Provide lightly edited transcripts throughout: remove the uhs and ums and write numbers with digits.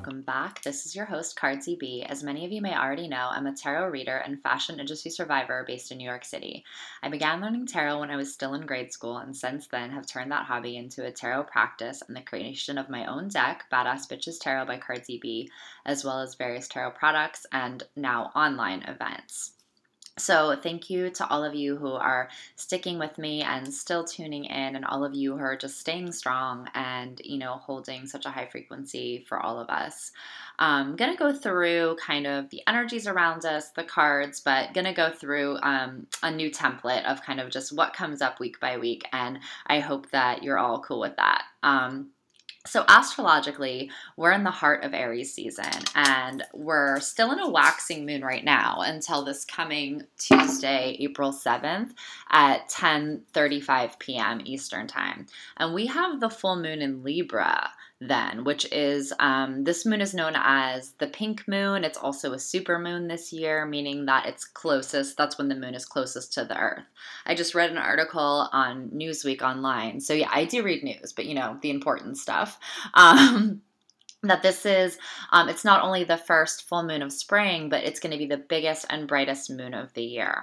welcome back. This is your host, Cardsy B. As many of you may already know, I'm a tarot reader and fashion industry survivor based in New York City. I began learning tarot when I was still in grade school, and since then have turned that hobby into a tarot practice and the creation of my own deck, Badass Bitches Tarot by Cardsy B, as well as various tarot products and now online events. So thank you to all of you who are sticking with me and still tuning in, and all of you who are just staying strong and, holding such a high frequency for all of us. I'm going to go through kind of the energies around us, the cards, but going to go through a new template of kind of just what comes up week by week, and I hope that you're all cool with that. So astrologically, we're in the heart of Aries season, and we're still in a waxing moon right now until this coming Tuesday, April 7th at 10:35 p.m. Eastern Time. And we have the full moon in Libra then, which is, this moon is known as the pink moon. It's also a super moon this year, meaning that it's closest, that's when the moon is closest to the earth. I just read an article on Newsweek online. So yeah, I do read news, but the important stuff. That this is, it's not only the first full moon of spring, but it's going to be the biggest and brightest moon of the year.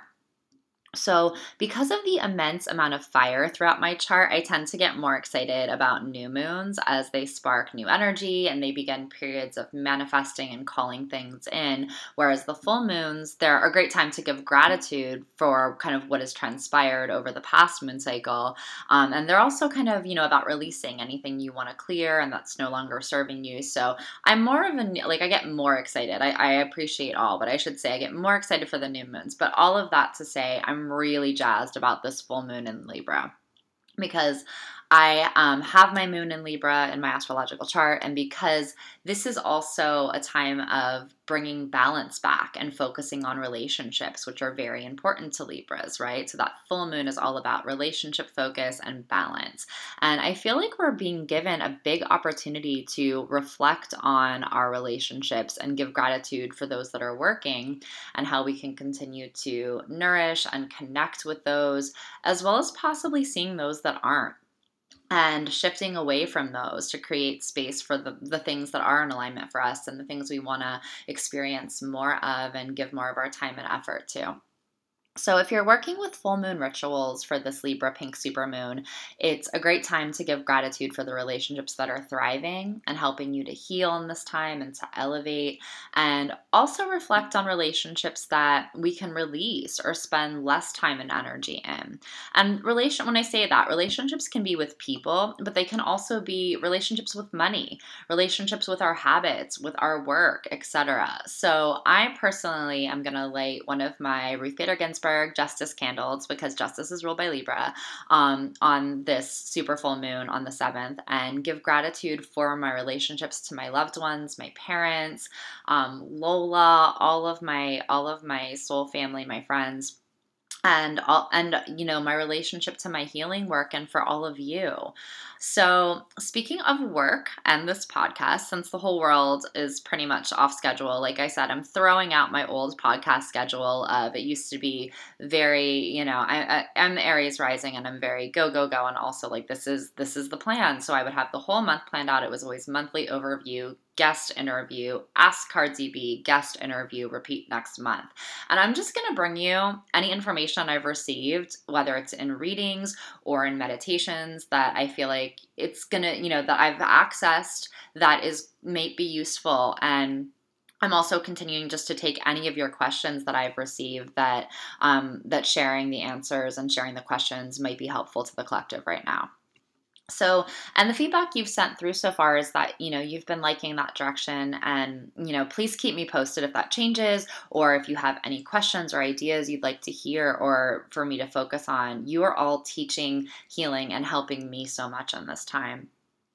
So because of the immense amount of fire throughout my chart, I tend to get more excited about new moons as they spark new energy and they begin periods of manifesting and calling things in. Whereas the full moons, they're a great time to give gratitude for kind of what has transpired over the past moon cycle. And they're also kind of, about releasing anything you want to clear and that's no longer serving you. So I'm more of I get more excited. I appreciate all, but I should say I get more excited for the new moons. But all of that to say, I'm really jazzed about this full moon in Libra because I have my moon in Libra in my astrological chart, and because this is also a time of bringing balance back and focusing on relationships, which are very important to Libras, right? So that full moon is all about relationship focus and balance. And I feel like we're being given a big opportunity to reflect on our relationships and give gratitude for those that are working and how we can continue to nourish and connect with those, as well as possibly seeing those that aren't, and shifting away from those to create space for the things that are in alignment for us and the things we want to experience more of and give more of our time and effort to. So if you're working with full moon rituals for this Libra pink supermoon, it's a great time to give gratitude for the relationships that are thriving and helping you to heal in this time and to elevate, and also reflect on relationships that we can release or spend less time and energy in. And when I say that, relationships can be with people, but they can also be relationships with money, relationships with our habits, with our work, etc. So I personally am going to light one of my Ruth Bader Ginsburg Justice candles, because Justice is ruled by Libra, on this super full moon on the 7th, and give gratitude for my relationships to my loved ones, my parents, Lola, all of my soul family, my friends, and my relationship to my healing work, and for all of you. So speaking of work and this podcast, since the whole world is pretty much off schedule, like I said, I'm throwing out my old podcast schedule of, it used to be very, I'm Aries rising and I'm very go, go, go. And also this is the plan. So I would have the whole month planned out. It was always monthly overview, guest interview, ask Cardsy B, guest interview, repeat next month. And I'm just going to bring you any information I've received, whether it's in readings or in meditations, that I feel like it's going to, that I've accessed that may be useful. And I'm also continuing just to take any of your questions that I've received that sharing the answers and sharing the questions might be helpful to the collective right now. So, and the feedback you've sent through so far is that, you've been liking that direction, and, please keep me posted if that changes, or if you have any questions or ideas you'd like to hear or for me to focus on. You are all teaching, healing, and helping me so much in this time.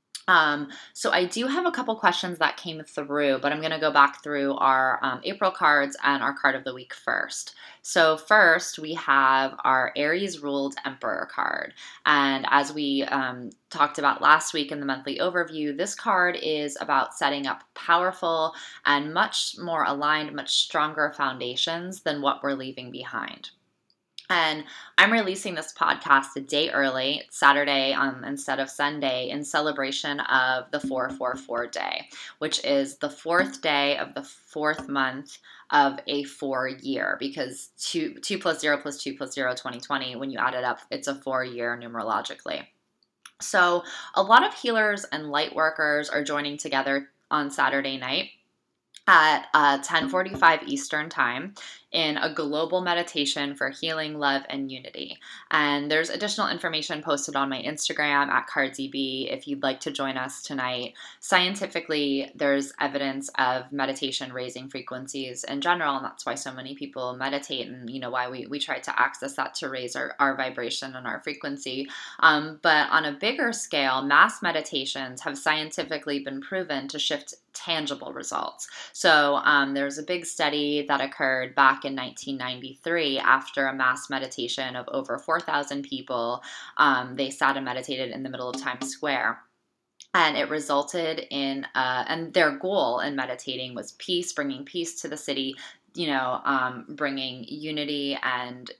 So I do have a couple questions that came through, but I'm going to go back through our April cards and our card of the week first. So first, we have our Aries ruled Emperor card. And as we talked about last week in the monthly overview, this card is about setting up powerful and much more aligned, much stronger foundations than what we're leaving behind. And I'm releasing this podcast a day early, it's Saturday instead of Sunday, in celebration of the 444 day, which is the fourth day of the fourth month of a 4 year, because 2 plus 0 plus 2 plus 0, 2020, when you add it up, it's a 4 year numerologically. So a lot of healers and light workers are joining together on Saturday night at 10:45 Eastern Time in a global meditation for healing, love, and unity. And there's additional information posted on my Instagram at CardsyB if you'd like to join us tonight. Scientifically, there's evidence of meditation raising frequencies in general, and that's why so many people meditate, and why we try to access that to raise our vibration and our frequency. But on a bigger scale, mass meditations have scientifically been proven to shift tangible results. So there's a big study that occurred back in 1993 after a mass meditation of over 4,000 people. They sat and meditated in the middle of Times Square. And it resulted in, and their goal in meditating was peace, bringing peace to the city, bringing unity and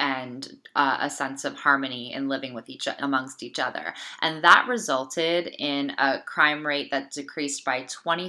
a sense of harmony and living with amongst each other. And that resulted in a crime rate that decreased by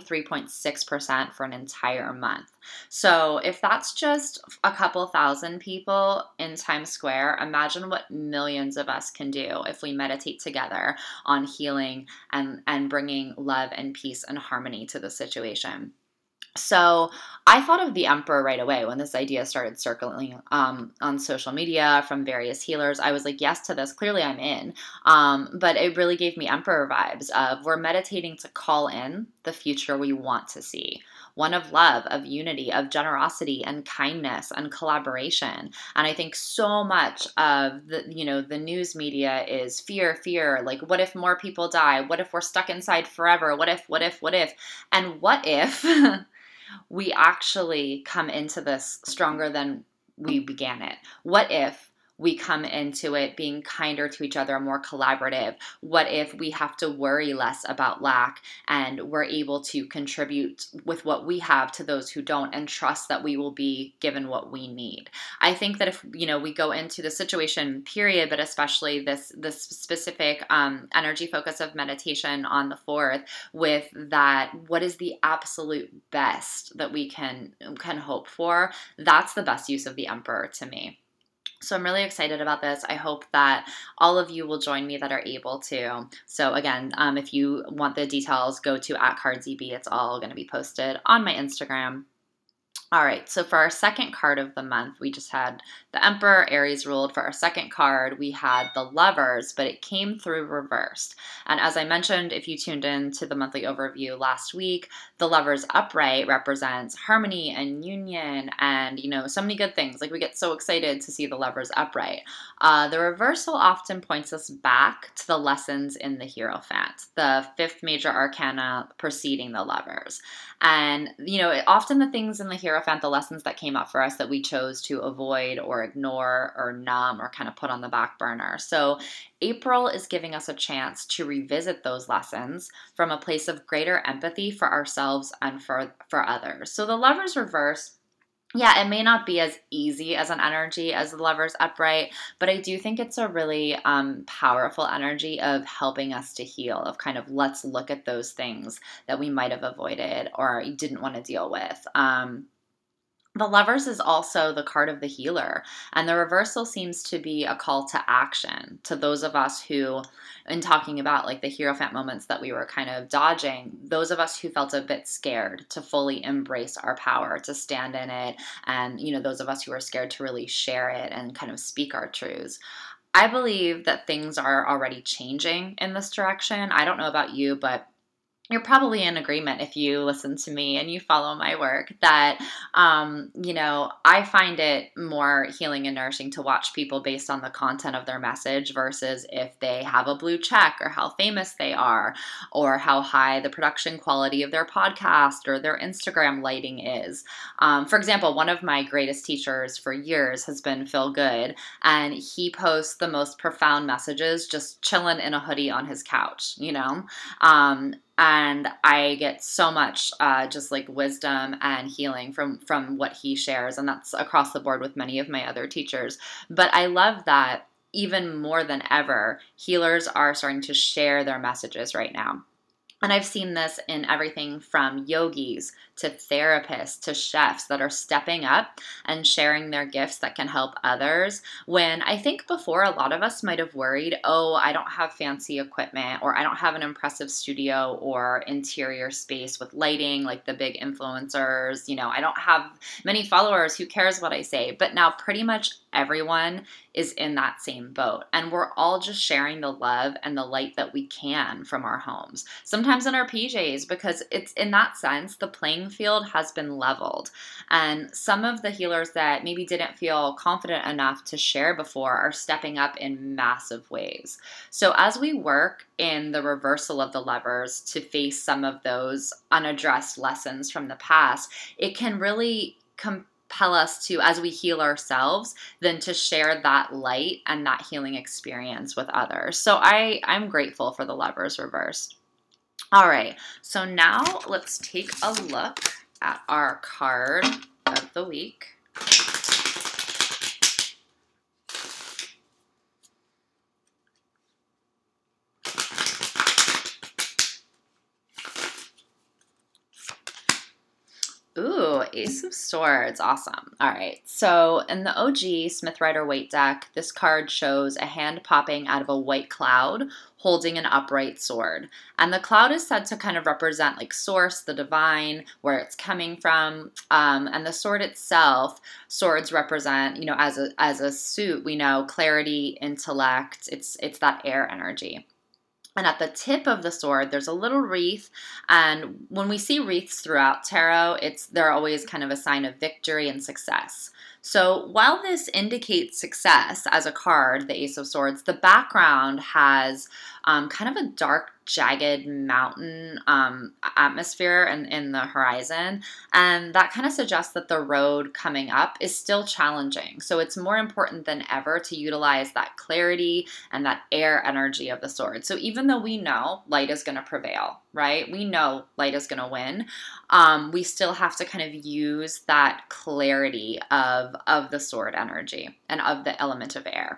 23.6% for an entire month. So if that's just a couple thousand people in Times Square, imagine what millions of us can do if we meditate together on healing and bringing love and peace and harmony to the situation. So I thought of the Emperor right away when this idea started circling on social media from various healers. I was like, yes to this. Clearly I'm in. But it really gave me Emperor vibes of we're meditating to call in the future we want to see. One of love, of unity, of generosity and kindness and collaboration. And I think so much of the news media is fear. Like, what if more people die? What if we're stuck inside forever? What if? And what if we actually come into this stronger than we began it? What if we come into it being kinder to each other, more collaborative? What if we have to worry less about lack and we're able to contribute with what we have to those who don't and trust that we will be given what we need? I think that if, we go into the situation period, but especially this specific energy focus of meditation on the 4th with that, what is the absolute best that we can hope for? That's the best use of the Emperor to me. So I'm really excited about this. I hope that all of you will join me that are able to. So again, if you want the details, go to @CardsyB. It's all going to be posted on my Instagram. All right, so for our second card of the month, we just had the Emperor, Aries ruled. For our second card, we had the Lovers, but it came through reversed. And as I mentioned, if you tuned in to the monthly overview last week, the Lovers upright represents harmony and union and, so many good things. Like, we get so excited to see the Lovers upright. The reversal often points us back to the lessons in the Hierophant, the 5th major arcana preceding the Lovers. And, often the things in the Hierophant, the lessons that came up for us that we chose to avoid or ignore or numb or kind of put on the back burner. So April is giving us a chance to revisit those lessons from a place of greater empathy for ourselves and for others. So the Lovers reverse, yeah, it may not be as easy as an energy as the Lovers upright, but I do think it's a really powerful energy of helping us to heal, of kind of let's look at those things that we might have avoided or didn't want to deal with. The Lovers is also the card of the healer, and the reversal seems to be a call to action to those of us who, in talking about like the Hierophant moments that we were kind of dodging, those of us who felt a bit scared to fully embrace our power, to stand in it, and those of us who are scared to really share it and kind of speak our truths. I believe that things are already changing in this direction. I don't know about you, but you're probably in agreement if you listen to me and you follow my work that, I find it more healing and nourishing to watch people based on the content of their message versus if they have a blue check or how famous they are or how high the production quality of their podcast or their Instagram lighting is. For example, one of my greatest teachers for years has been Phil Good, and he posts the most profound messages just chilling in a hoodie on his couch, and I get so much just like wisdom and healing from what he shares, and that's across the board with many of my other teachers. But I love that even more than ever, healers are starting to share their messages right now. And I've seen this in everything from yogis to therapists to chefs that are stepping up and sharing their gifts that can help others. When I think before, a lot of us might have worried, oh, I don't have fancy equipment, or I don't have an impressive studio or interior space with lighting like the big influencers. I don't have many followers. Who cares what I say? But now pretty much everyone is in that same boat. And we're all just sharing the love and the light that we can from our homes, sometimes in our PJs, because it's in that sense, the playing field has been leveled. And some of the healers that maybe didn't feel confident enough to share before are stepping up in massive ways. So as we work in the reversal of the levers to face some of those unaddressed lessons from the past, it can really compel us to, as we heal ourselves, then to share that light and that healing experience with others. So I'm grateful for the levers reversed. All right, so now let's take a look at our card of the week. Ooh, Ace of Swords. Awesome. All right. So in the OG Smith Rider-Waite deck, this card shows a hand popping out of a white cloud holding an upright sword. And the cloud is said to kind of represent like source, the divine, where it's coming from. And the sword itself, swords represent, as a suit, we know clarity, intellect. It's that air energy. And at the tip of the sword, there's a little wreath. And when we see wreaths throughout tarot, they're always kind of a sign of victory and success. So while this indicates success as a card, the Ace of Swords, the background has kind of a dark, jagged mountain atmosphere in the horizon. And that kind of suggests that the road coming up is still challenging. So it's more important than ever to utilize that clarity and that air energy of the sword. So even though we know light is going to prevail, right? We know light is going to win. We still have to kind of use that clarity of the sword energy and of the element of air.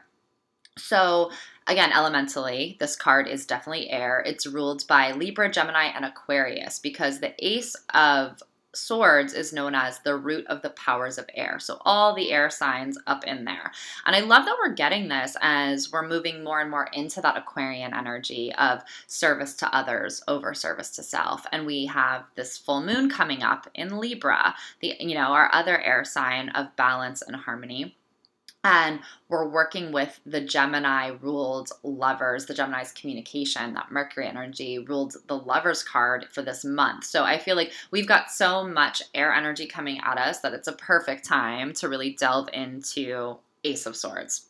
So again, elementally, this card is definitely air. It's ruled by Libra, Gemini, and Aquarius because the Ace of Swords is known as the root of the powers of air. So all the air signs up in there. And I love that we're getting this as we're moving more and more into that Aquarian energy of service to others over service to self. And we have this full moon coming up in Libra, our other air sign of balance and harmony. And we're working with the Gemini ruled lovers, the Gemini's communication, that Mercury energy ruled the lovers card for this month. So I feel like we've got so much air energy coming at us that it's a perfect time to really delve into Ace of Swords.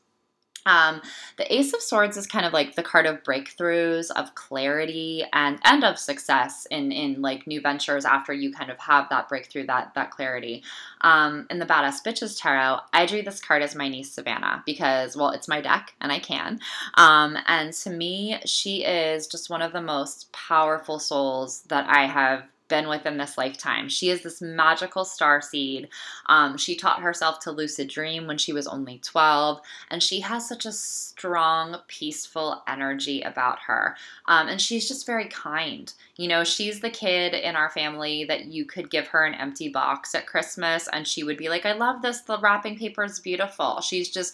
The Ace of Swords is kind of like the card of breakthroughs, of clarity, and of success in like new ventures after you kind of have that breakthrough, that clarity. In the Badass Bitches Tarot, I drew this card as my niece Savannah because, well, it's my deck and I can. And to me, she is just one of the most powerful souls that I have been within this lifetime. She is this magical starseed. She taught herself to lucid dream when she was only 12, and she has such a strong, peaceful energy about her. And she's just very kind. She's the kid in our family that you could give her an empty box at Christmas and she would be like, I love this. The wrapping paper is beautiful. She's just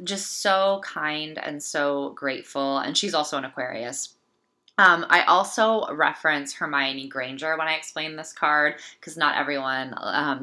so kind and so grateful. And she's also an Aquarius. I also reference Hermione Granger when I explain this card because not everyone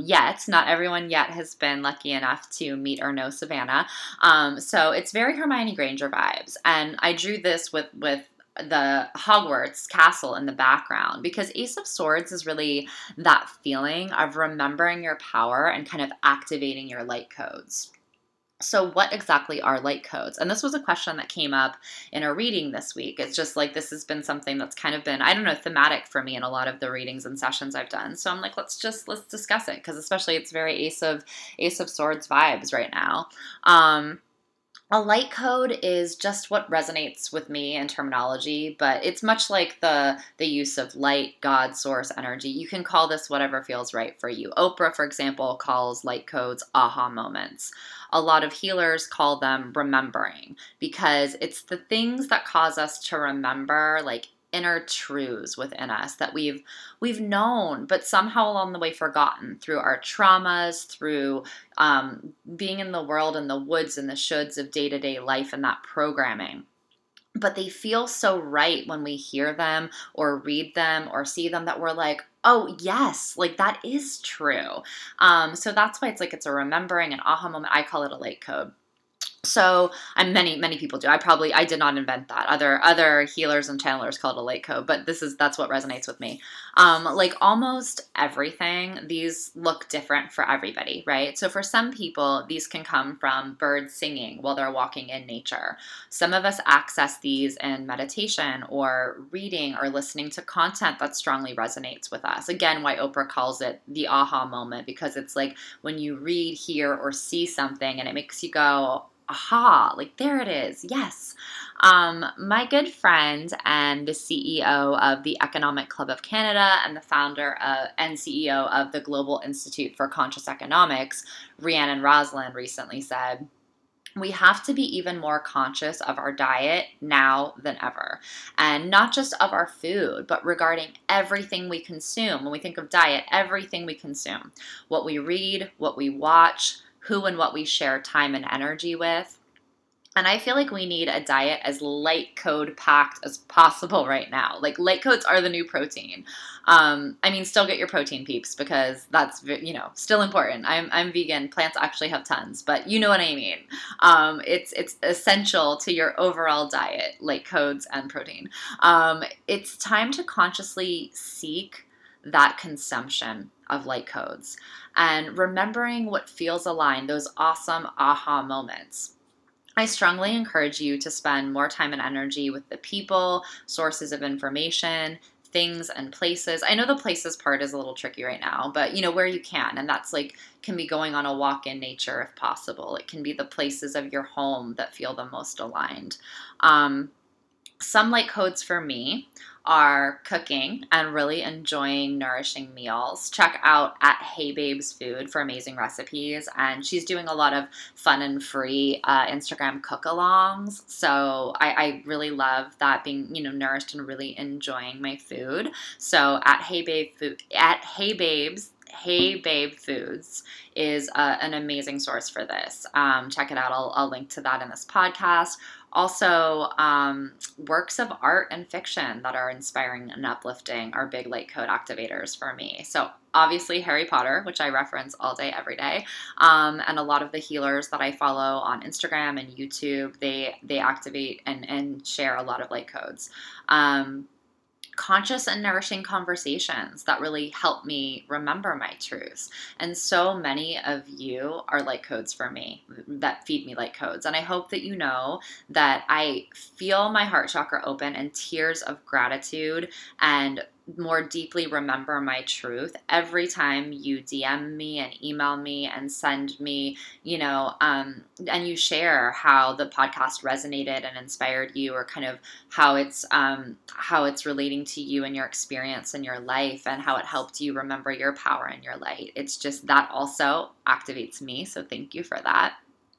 yet has been lucky enough to meet or know Savannah. So it's very Hermione Granger vibes. And I drew this with the Hogwarts castle in the background because Ace of Swords is really that feeling of remembering your power and kind of activating your light codes. So what exactly are light codes? And this was a question that came up in a reading this week. It's just like this has been something that's kind of been, I don't know, thematic for me in a lot of the readings and sessions I've done. So I'm like, let's discuss it because especially it's very Ace of Swords vibes right now. A light code is just what resonates with me in terminology, but it's much like the use of light, God, source, energy. You can call this whatever feels right for you. Oprah, for example, calls light codes aha moments. A lot of healers call them remembering because it's the things that cause us to remember, like inner truths within us that we've known but somehow along the way forgotten through our traumas, through being in the world and the woods and the shoulds of day-to-day life and that programming. But they feel so right when we hear them or read them or see them that we're like, oh, yes, like that is true. So that's why it's like it's a remembering, an aha moment. I call it a light code. So, and many people do. I did not invent that. Other healers and channelers call it a light code, but that's what resonates with me. Like almost everything, these look different for everybody, right? So for some people, these can come from birds singing while they're walking in nature. Some of us access these in meditation or reading or listening to content that strongly resonates with us. Again, why Oprah calls it the aha moment, because it's like when you read, hear, or see something and it makes you go, aha, like there it is. Yes. My good friend and the CEO of the Economic Club of Canada and the founder and CEO of the Global Institute for Conscious Economics, Rhiannon Roslin, recently said, we have to be even more conscious of our diet now than ever. And not just of our food, but regarding everything we consume. When we think of diet, everything we consume, what we read, what we watch, who and what we share time and energy with. And I feel like we need a diet as light code packed as possible right now. Like light codes are the new protein. I mean, still get your protein peeps because that's, still important. I'm vegan. Plants actually have tons, but you know what I mean. It's essential to your overall diet, light codes and protein. It's time to consciously seek that consumption of light codes and remembering what feels aligned, those awesome aha moments. I strongly encourage you to spend more time and energy with the people, sources of information, things and places. I know the places part is a little tricky right now, but where you can. And that's like, can be going on a walk in nature if possible. It can be the places of your home that feel the most aligned. Some light codes for me are cooking and really enjoying nourishing meals. Check out at Hey Babes Food for amazing recipes. And she's doing a lot of fun and free Instagram cook-alongs. So I really love that, being, nourished and really enjoying my food. So at Hey Babe Foods is an amazing source for this. Check it out. I'll link to that in this podcast. Also, works of art and fiction that are inspiring and uplifting are big light code activators for me. So obviously Harry Potter, which I reference all day, every day, and a lot of the healers that I follow on Instagram and YouTube, they activate and share a lot of light codes. Conscious and nourishing conversations that really help me remember my truths. And so many of you are light codes for me, that feed me light codes. And I hope that you know that I feel my heart chakra open and tears of gratitude and more deeply remember my truth every time you DM me and email me and send me, and you share how the podcast resonated and inspired you, or kind of how it's relating to you and your experience in your life and how it helped you remember your power and your light. It's just that also activates me. So thank you for that.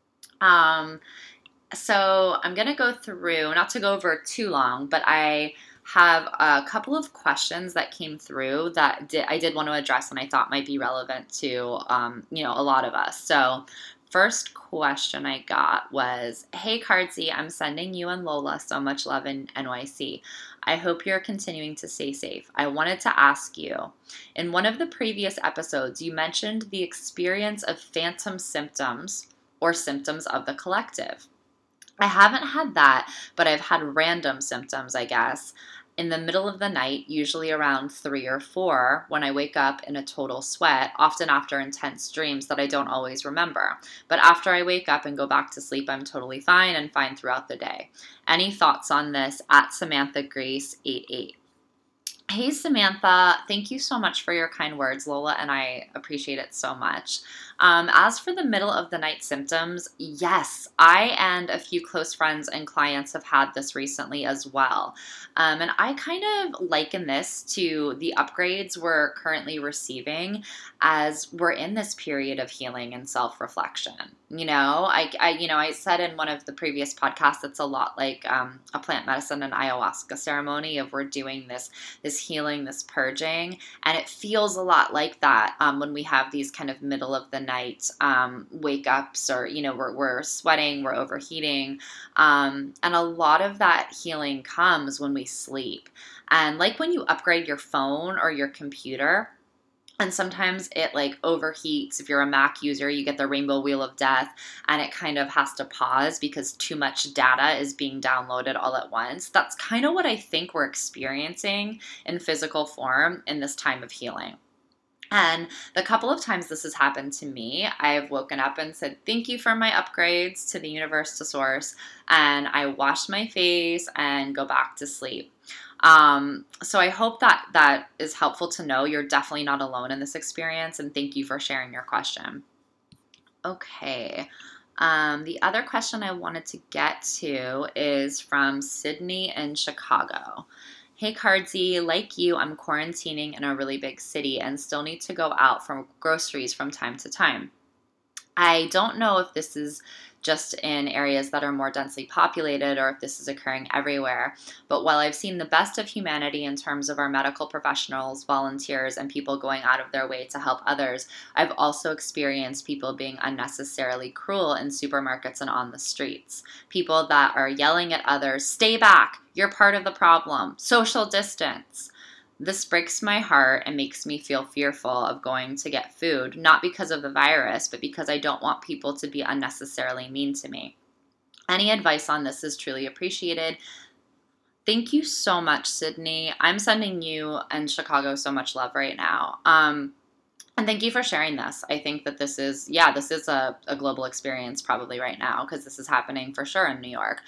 So I'm going to go through, not to go over too long, but I have a couple of questions that came through that I did want to address and I thought might be relevant to, a lot of us. So first question I got was, hey Cardsy, I'm sending you and Lola so much love in NYC. I hope you're continuing to stay safe. I wanted to ask you, in one of the previous episodes, you mentioned the experience of phantom symptoms or symptoms of the collective. I haven't had that, but I've had random symptoms, I guess, in the middle of the night, usually around 3 or 4, when I wake up in a total sweat, often after intense dreams that I don't always remember. But after I wake up and go back to sleep, I'm totally fine and fine throughout the day. Any thoughts on this? At Samantha Grace 88. Hey, Samantha. Thank you so much for your kind words, Lola, and I appreciate it so much. As for the middle of the night symptoms, yes, I and a few close friends and clients have had this recently as well. And I kind of liken this to the upgrades we're currently receiving as we're in this period of healing and self-reflection. I said in one of the previous podcasts, it's a lot like a plant medicine and ayahuasca ceremony of we're doing this healing, this purging. And it feels a lot like that when we have these kind of middle of the night wake ups, or, we're sweating, we're overheating. And a lot of that healing comes when we sleep. And like when you upgrade your phone or your computer, and sometimes it like overheats. If you're a Mac user, you get the rainbow wheel of death and it kind of has to pause because too much data is being downloaded all at once. That's kind of what I think we're experiencing in physical form in this time of healing. And the couple of times this has happened to me, I've woken up and said, thank you for my upgrades to the universe, to source. And I wash my face and go back to sleep. So I hope that is helpful to know. You're definitely not alone in this experience. And thank you for sharing your question. Okay. The other question I wanted to get to is from Sydney in Chicago. Hey, Cardsy, like you, I'm quarantining in a really big city and still need to go out for groceries from time to time. I don't know if this is just in areas that are more densely populated or if this is occurring everywhere. But while I've seen the best of humanity in terms of our medical professionals, volunteers, and people going out of their way to help others, I've also experienced people being unnecessarily cruel in supermarkets and on the streets. People that are yelling at others, stay back, you're part of the problem, social distance. This breaks my heart and makes me feel fearful of going to get food, not because of the virus, but because I don't want people to be unnecessarily mean to me. Any advice on this is truly appreciated. Thank you so much, Sydney. I'm sending you and Chicago so much love right now. And thank you for sharing this. I think that this is a global experience probably right now because this is happening for sure in New York.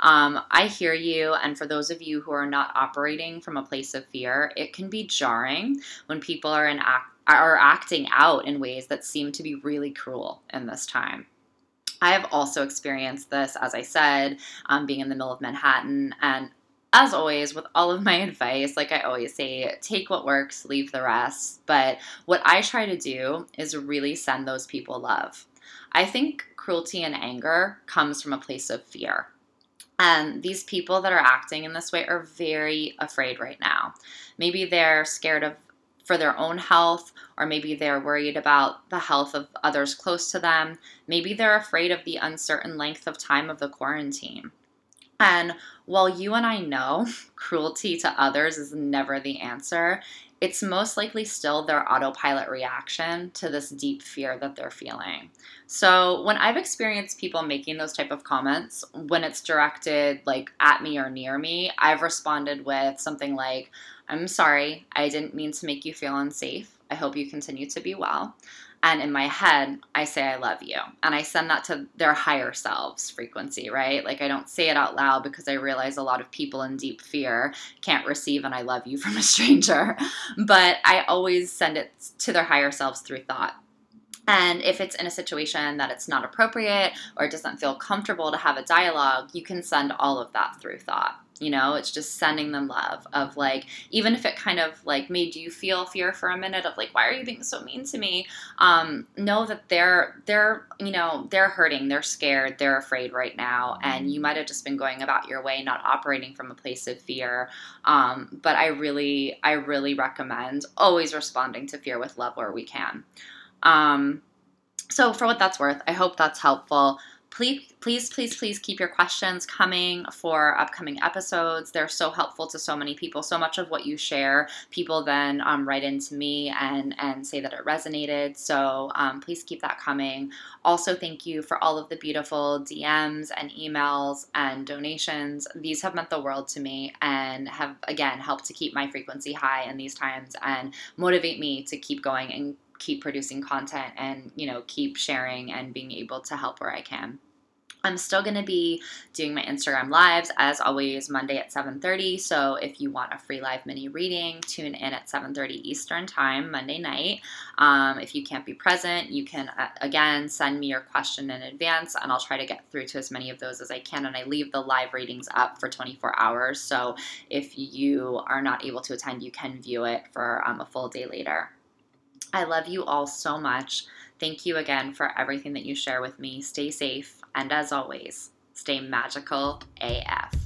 I hear you. And for those of you who are not operating from a place of fear, it can be jarring when people are acting out in ways that seem to be really cruel in this time. I have also experienced this, as I said, being in the middle of Manhattan. And as always, with all of my advice, like I always say, take what works, leave the rest. But what I try to do is really send those people love. I think cruelty and anger comes from a place of fear. And these people that are acting in this way are very afraid right now. Maybe they're scared of for their own health, or maybe they're worried about the health of others close to them. Maybe they're afraid of the uncertain length of time of the quarantine. And while you and I know cruelty to others is never the answer, it's most likely still their autopilot reaction to this deep fear that they're feeling. So when I've experienced people making those type of comments, when it's directed like at me or near me, I've responded with something like, I'm sorry, I didn't mean to make you feel unsafe. I hope you continue to be well. And in my head, I say, I love you. And I send that to their higher selves frequency, right? Like I don't say it out loud because I realize a lot of people in deep fear can't receive an I love you from a stranger. But I always send it to their higher selves through thought. And if it's in a situation that it's not appropriate or it doesn't feel comfortable to have a dialogue, you can send all of that through thought. It's just sending them love of like, even if it kind of like made you feel fear for a minute of like, why are you being so mean to me? Know that they're hurting, they're scared, they're afraid right now. And you might have just been going about your way, not operating from a place of fear. But I really recommend always responding to fear with love where we can. So for what that's worth, I hope that's helpful. Please keep your questions coming for upcoming episodes. They're so helpful to so many people. So much of what you share, people then write into me and say that it resonated. So please keep that coming. Also, thank you for all of the beautiful DMs and emails and donations. These have meant the world to me and have, again, helped to keep my frequency high in these times and motivate me to keep going and keep producing content and, keep sharing and being able to help where I can. I'm still going to be doing my Instagram lives as always Monday at 7:30. So if you want a free live mini reading, tune in at 7:30 Eastern time Monday night. If you can't be present, you can again send me your question in advance, and I'll try to get through to as many of those as I can. And I leave the live readings up for 24 hours. So if you are not able to attend, you can view it for a full day later. I love you all so much. Thank you again for everything that you share with me. Stay safe, and as always, stay magical AF.